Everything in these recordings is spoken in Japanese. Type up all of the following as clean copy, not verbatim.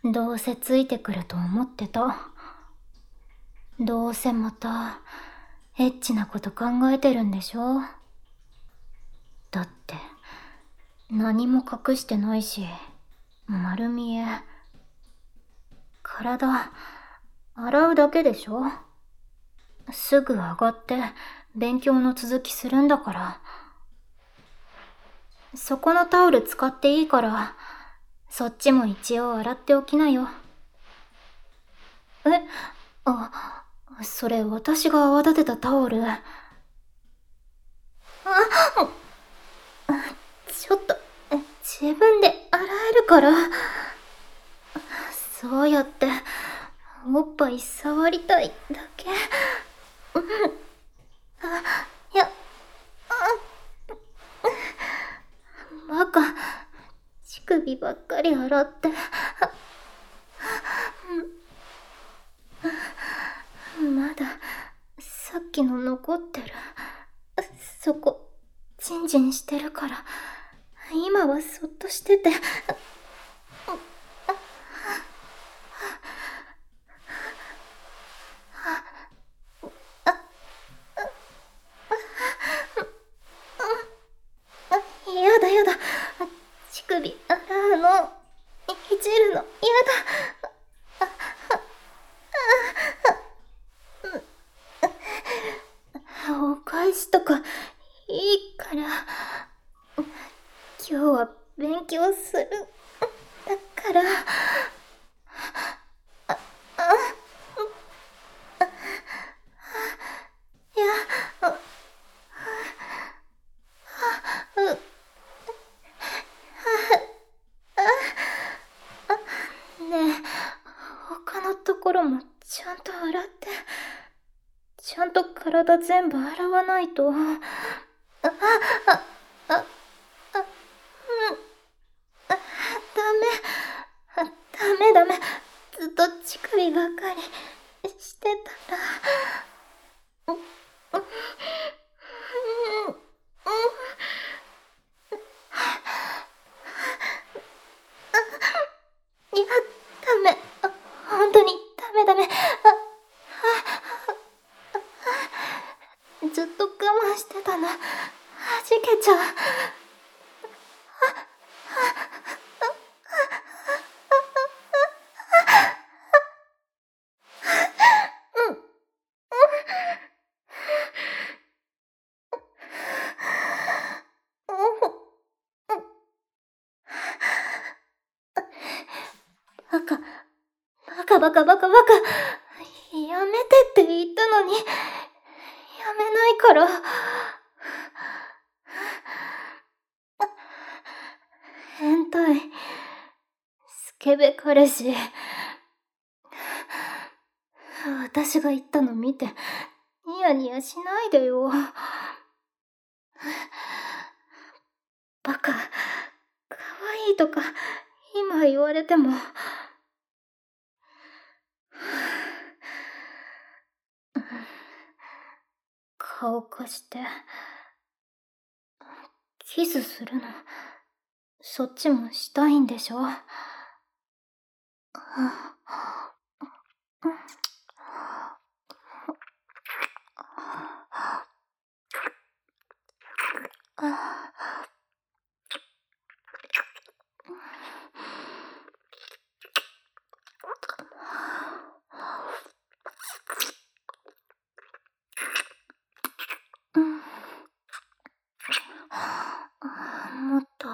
どうせついてくると思ってた。どうせまたエッチなこと考えてるんでしょ。だって何も隠してないし、丸見え。体洗うだけでしょ。すぐ上がって勉強の続きするんだから。そこのタオル使っていいから、そっちも一応洗っておきなよ。え、あ、それ私が泡立てたタオル。ちょっと、自分で洗えるから。そうやって、おっぱい触りたいだけ。いや、バカ。乳首ばっかり洗って。まだ、さっきの残ってる。そこ、ジンジンしてるから、今はそっとしてて。やだやだ。乳首洗うの、いじるの、やだ。お返しとか、いいから。今日は勉強する。だから。いや、ねえ、他のところもちゃんと洗って。ちゃんと体全部洗わないと。ダメ。ずっと乳首ばかりしてたら。いや、ダメ。本当にダメ。ずっと我慢してたの。弾けちゃう。バカ。やめてって言ったのに、やめないから。変態。スケベ彼氏。私が言ったの見て、ニヤニヤしないでよ。バカ、可愛いとか、今言われても。顔貸して。キスするの、そっちもしたいんでしょ。もっと。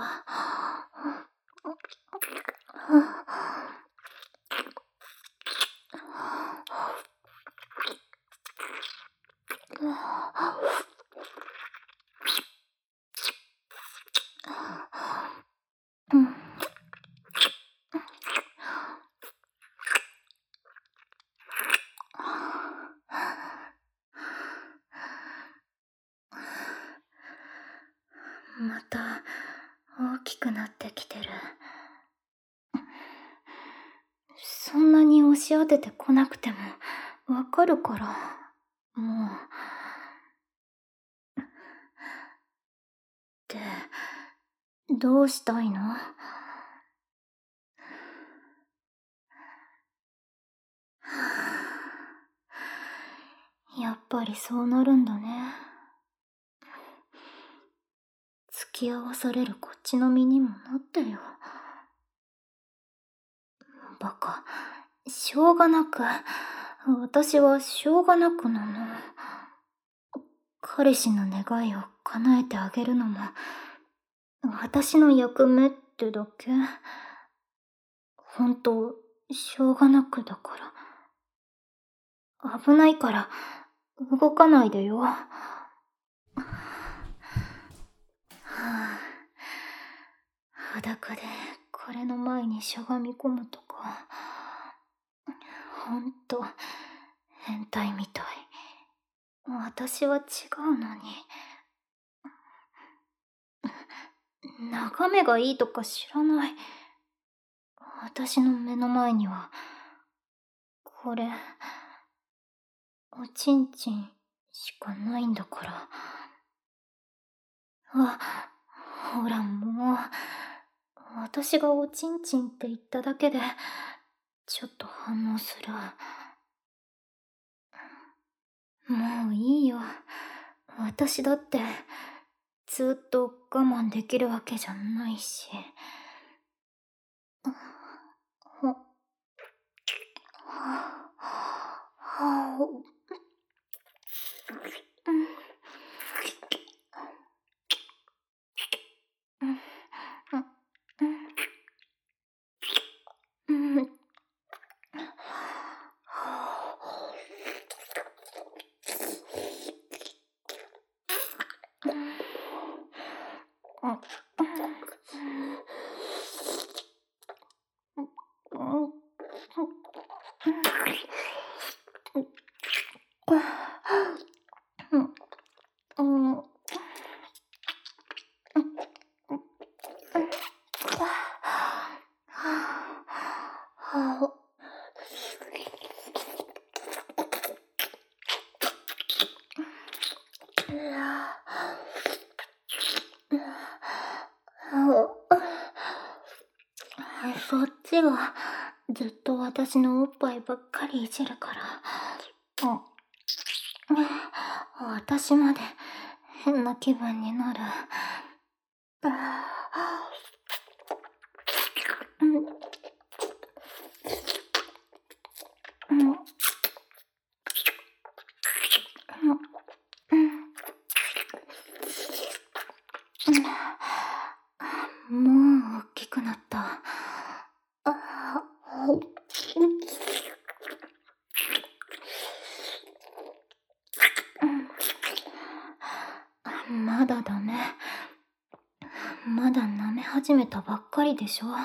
また大きくなってきてる。そんなに押し当ててこなくてもわかるから、もう。ってどうしたいの？ ぱりそうなるんだね。付き合わされるこっちの身にもなってよ。バカ。しょうがなく。私はしょうがなくなの。彼氏の願いを叶えてあげるのも、私の役目ってだけ。ほんと、しょうがなくだから。危ないから、動かないでよ。はぁ、裸でこれの前にしゃがみ込むとか、ほんと、変態みたい。私は違うのに。眺めがいいとか知らない。私の目の前には、これ、おちんちんしかないんだから。ほらもう、私がおちんちんって言っただけで、ちょっと反応する。もういいよ。私だって、ずっと我慢できるわけじゃないし。ほ、そっちはずっと私のおっぱいばっかりいじるから、私まで変な気分になる。もう大きくなった。まだダメ。まだ舐め始めたばっかりでしょ。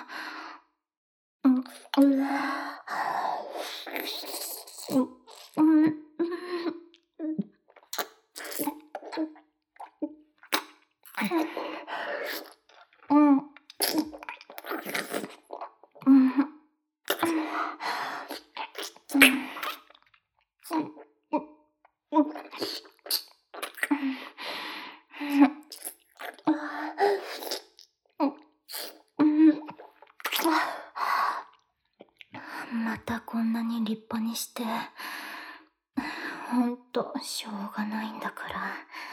またこんなに立派にして、ほんとしょうがないんだから。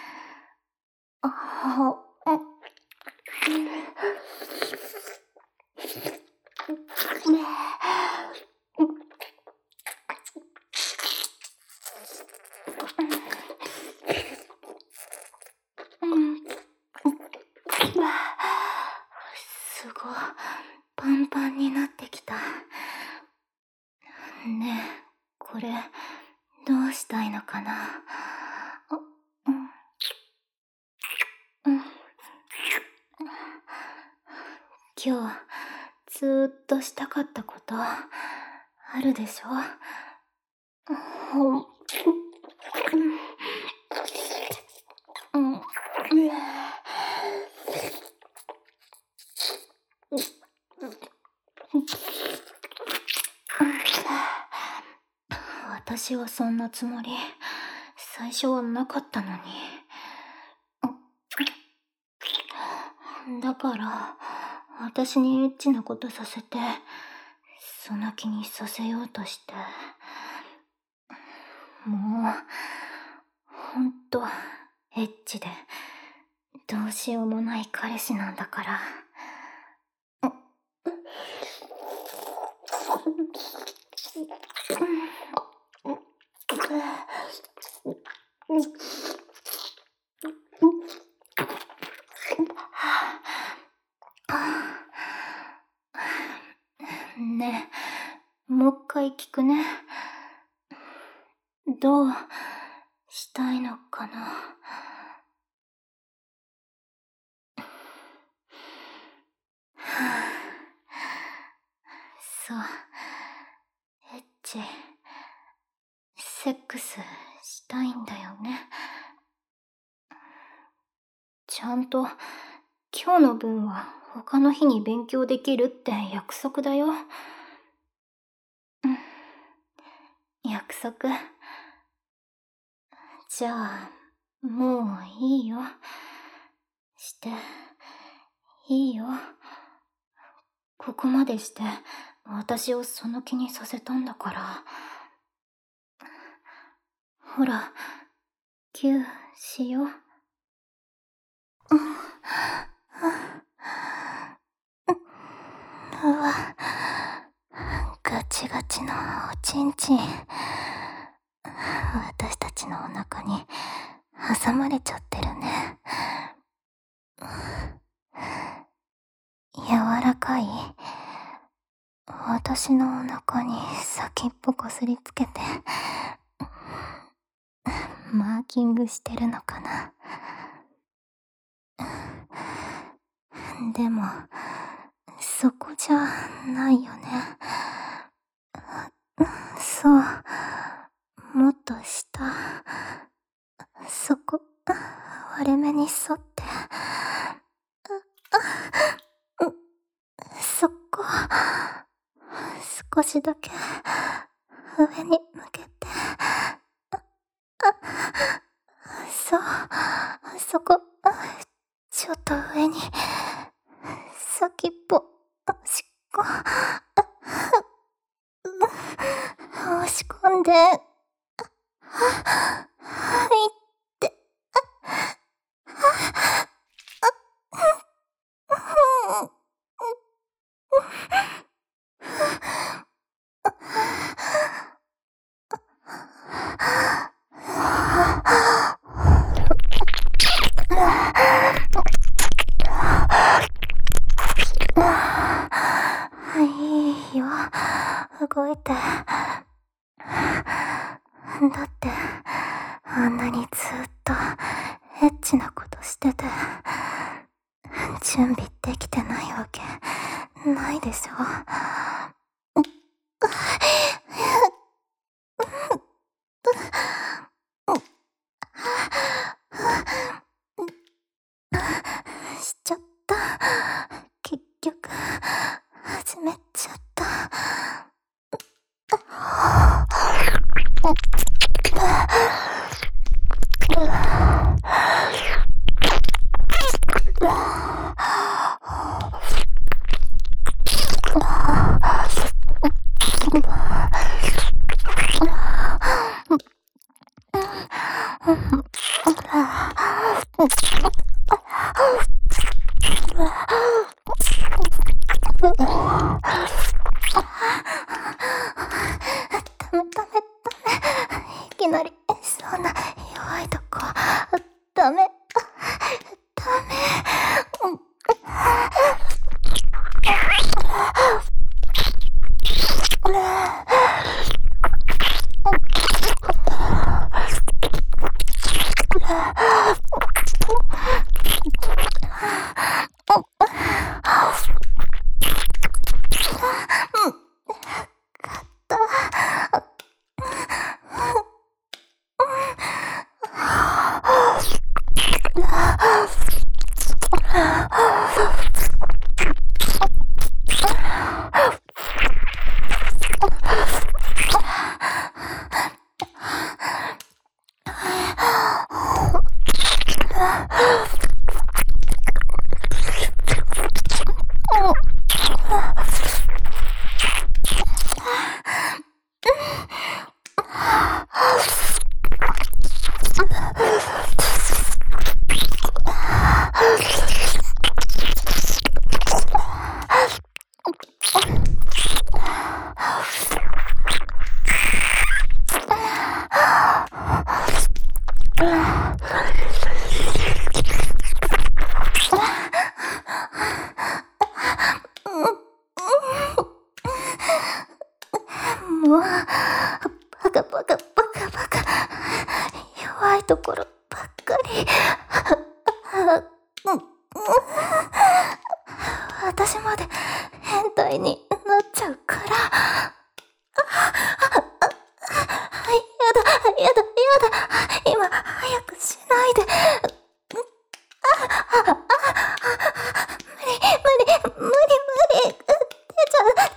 すごい、パンパンになってきた。ねえ、これ、どうしたいのかな。今日、ずーっとしたかったこと、あるでしょ。私はそんなつもり、最初はなかったのに。だから、私にエッチなことさせて、その気にさせようとして。もとエッチでどうしようもない彼氏なんだから。ねえ、もう一回聞くね。どうしたいのかな。そう、エッチ、セックスしたいんだよね。ちゃんと今日の分は他の日に勉強できるって約束だよ。約束。じゃあ、もういいよ。していいよ。ここまでして私をその気にさせたんだから。ほら、キューしよう。うわ、ガチガチのおちんちん。私たちのお腹に挟まれちゃってるね。柔らかい。私のお腹に先っぽこすりつけてマーキングしてるのかな。でもそこじゃないよね。そう、もっと下、そこ、割れ目に沿ってそこ、少しだけ上に向けて。そう、そこ、ちょっと上に、先っぽ、しっこ、押し込んで、入って、いいよ、動いて。だってあんなにずっとエッチなことしてて準備できてないわけないでしょ。しちゃった。結局始めちゃった。いきなりそんな弱いとこダメ。 もう、バカバカバカバカ。弱いところばっかり。私まで変態になっちゃうから。やだ、やだ、やだ。今、早くしないで。無理、無理、無理、無理。出ちゃう、出ちゃ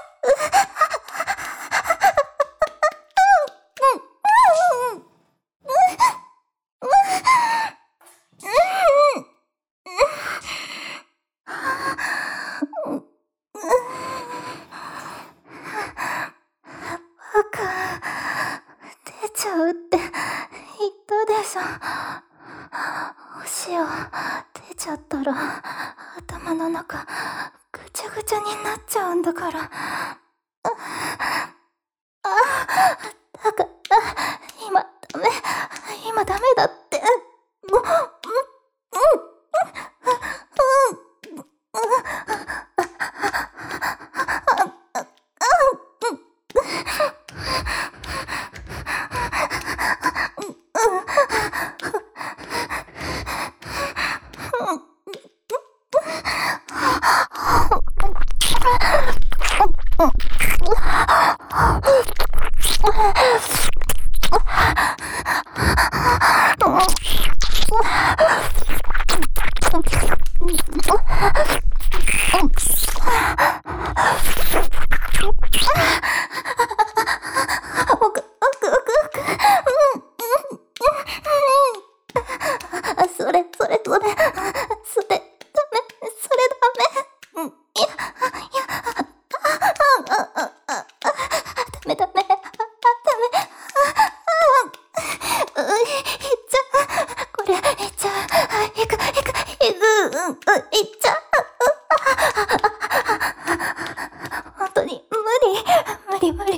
う。バカ、出ちゃうって言ったでしょ。お塩出ちゃったら頭の中ぐちゃぐちゃになっちゃうんだから。だから今ダメ、今ダメだって。本当に無理、行く。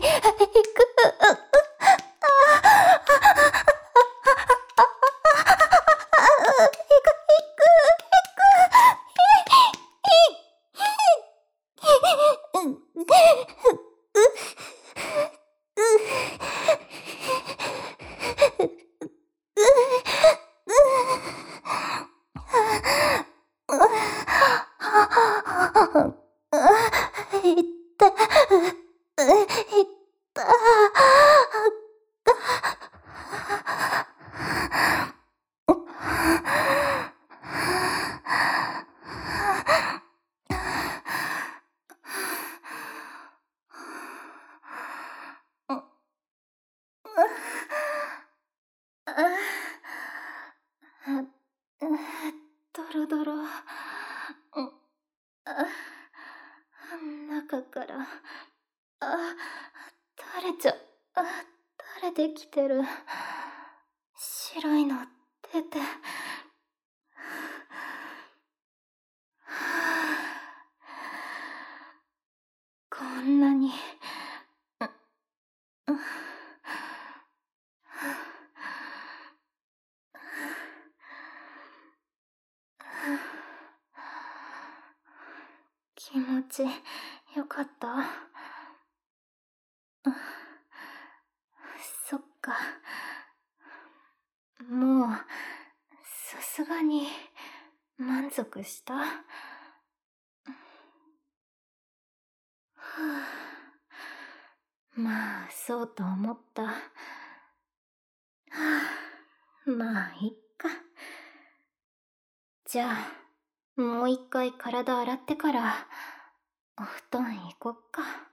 ドロドロ。中から垂れちゃ垂れてきてる。白いの出て。こんなに気持ちよかった。そっか。もうさすがに満足した。まあそうと思った。まあいっか。じゃあもう一回体洗ってからお布団行こっか。